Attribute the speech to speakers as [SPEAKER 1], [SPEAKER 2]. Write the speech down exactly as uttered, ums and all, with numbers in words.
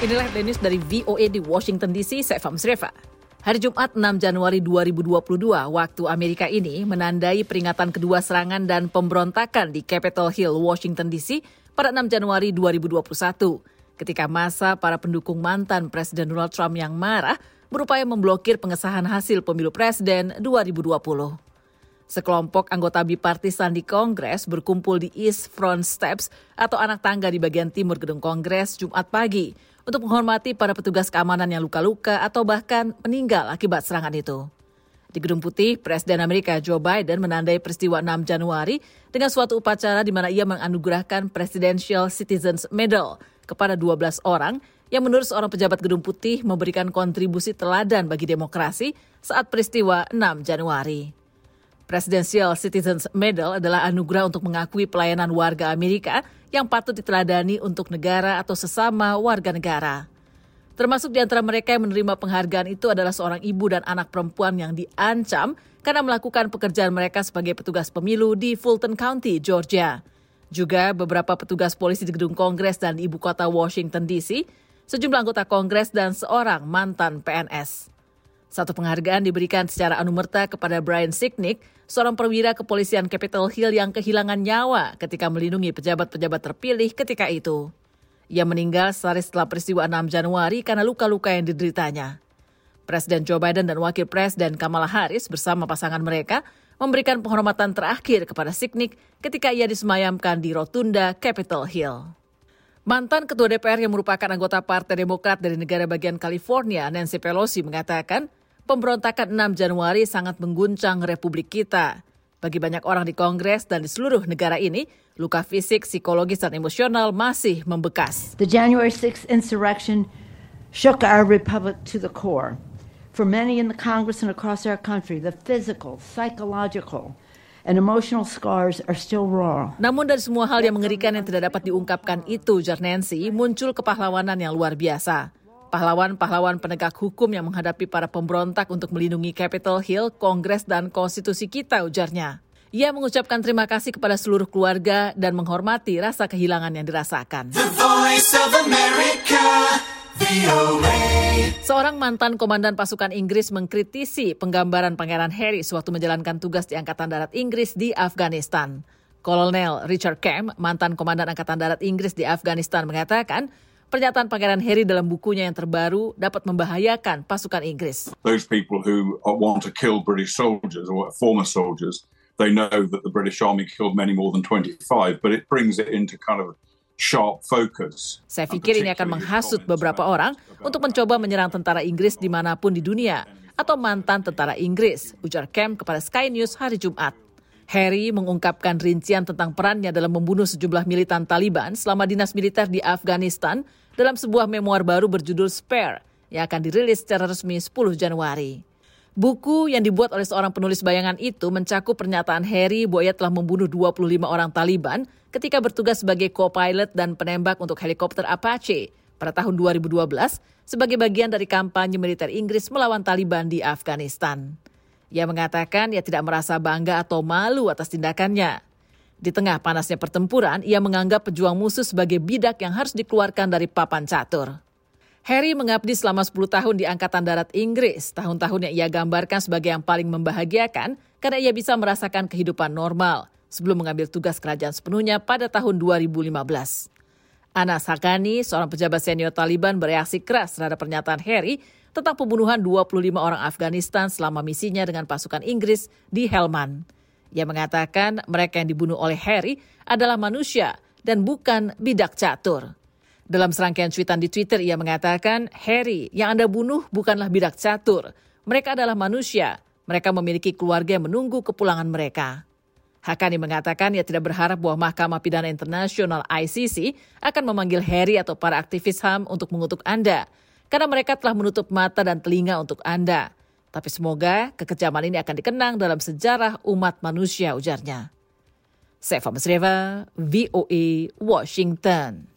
[SPEAKER 1] Inilah headline news dari V O A di Washington D C, saya Fahmi Sreva. Hari Jumat enam Januari dua ribu dua puluh dua, waktu Amerika ini menandai peringatan kedua serangan dan pemberontakan di Capitol Hill, Washington D C pada enam Januari dua ribu dua puluh satu. Ketika masa para pendukung mantan Presiden Donald Trump yang marah berupaya memblokir pengesahan hasil pemilu presiden dua ribu dua puluh. Sekelompok anggota bipartisan di Kongres berkumpul di East Front Steps atau anak tangga di bagian timur gedung Kongres Jumat pagi untuk menghormati para petugas keamanan yang luka-luka atau bahkan meninggal akibat serangan itu. Di Gedung Putih, Presiden Amerika Joe Biden menandai peristiwa enam Januari dengan suatu upacara di mana ia menganugerahkan Presidential Citizens Medal kepada dua belas orang yang menurut seorang pejabat Gedung Putih memberikan kontribusi teladan bagi demokrasi saat peristiwa enam Januari. Presidential Citizens Medal adalah anugerah untuk mengakui pelayanan warga Amerika yang patut diteladani untuk negara atau sesama warga negara. Termasuk di antara mereka yang menerima penghargaan itu adalah seorang ibu dan anak perempuan yang diancam karena melakukan pekerjaan mereka sebagai petugas pemilu di Fulton County, Georgia. Juga beberapa petugas polisi di gedung Kongres dan ibu kota Washington D C, sejumlah anggota Kongres dan seorang mantan P N S. Satu penghargaan diberikan secara anumerta kepada Brian Sicknick, seorang perwira kepolisian Capitol Hill yang kehilangan nyawa ketika melindungi pejabat-pejabat terpilih ketika itu. Ia meninggal sehari setelah peristiwa enam Januari karena luka-luka yang dideritanya. Presiden Joe Biden dan Wakil Presiden Kamala Harris bersama pasangan mereka memberikan penghormatan terakhir kepada Sicknick ketika ia disemayamkan di rotunda Capitol Hill. Mantan Ketua D P R yang merupakan anggota Partai Demokrat dari negara bagian California, Nancy Pelosi, mengatakan pemberontakan enam Januari sangat mengguncang Republik kita. Bagi banyak orang di Kongres dan di seluruh negara ini, luka fisik, psikologis, dan emosional masih membekas.
[SPEAKER 2] The January sixth insurrection shook our republic to the core. For many in the Congress and across our country, the physical, psychological, and emotional scars are still raw.
[SPEAKER 1] Namun dari semua hal yang mengerikan yang tidak dapat diungkapkan itu, ujar Nancy, muncul kepahlawanan yang luar biasa. Pahlawan-pahlawan penegak hukum yang menghadapi para pemberontak untuk melindungi Capitol Hill, Kongres, dan konstitusi kita, ujarnya. Ia mengucapkan terima kasih kepada seluruh keluarga dan menghormati rasa kehilangan yang dirasakan.
[SPEAKER 3] The Voice of America, V O A.
[SPEAKER 1] Seorang mantan komandan pasukan Inggris mengkritisi penggambaran Pangeran Harry sewaktu menjalankan tugas di Angkatan Darat Inggris di Afghanistan. Kolonel Richard Kemp, mantan komandan Angkatan Darat Inggris di Afghanistan, mengatakan pernyataan Pangeran Harry dalam bukunya yang terbaru dapat membahayakan pasukan Inggris.
[SPEAKER 4] Those people who want to kill British soldiers or former soldiers, they know that the British Army killed many more than twenty-five, but it brings it into kind of sharp focus.
[SPEAKER 1] Saya pikir ini akan menghasut beberapa orang untuk mencoba menyerang tentara Inggris dimanapun di dunia atau mantan tentara Inggris, ujar Kemp kepada Sky News hari Jumat. Harry mengungkapkan rincian tentang perannya dalam membunuh sejumlah militan Taliban selama dinas militer di Afghanistan dalam sebuah memoir baru berjudul Spare yang akan dirilis secara resmi sepuluh Januari. Buku yang dibuat oleh seorang penulis bayangan itu mencakup pernyataan Harry bahwa ia telah membunuh dua puluh lima orang Taliban ketika bertugas sebagai co-pilot dan penembak untuk helikopter Apache pada tahun dua ribu dua belas sebagai bagian dari kampanye militer Inggris melawan Taliban di Afghanistan. Ia mengatakan ia tidak merasa bangga atau malu atas tindakannya. Di tengah panasnya pertempuran, ia menganggap pejuang musuh sebagai bidak yang harus dikeluarkan dari papan catur. Harry mengabdi selama sepuluh tahun di Angkatan Darat Inggris, tahun-tahun yang ia gambarkan sebagai yang paling membahagiakan karena ia bisa merasakan kehidupan normal sebelum mengambil tugas kerajaan sepenuhnya pada tahun dua ribu lima belas. Anas Haqqani, seorang pejabat senior Taliban, bereaksi keras terhadap pernyataan Harry tentang pembunuhan dua puluh lima orang Afghanistan selama misinya dengan pasukan Inggris di Helmand. Ia mengatakan mereka yang dibunuh oleh Harry adalah manusia dan bukan bidak catur. Dalam serangkaian cuitan di Twitter, ia mengatakan, Harry yang Anda bunuh bukanlah bidak catur. Mereka adalah manusia. Mereka memiliki keluarga yang menunggu kepulangan mereka. Haqqani mengatakan ia tidak berharap bahwa Mahkamah Pidana Internasional I C C akan memanggil Harry atau para aktivis H A M untuk mengutuk Anda, karena mereka telah menutup mata dan telinga untuk Anda. Tapi semoga kekejaman ini akan dikenang dalam sejarah umat manusia, ujarnya. Saya Fahmi Sreva, V O A, Washington.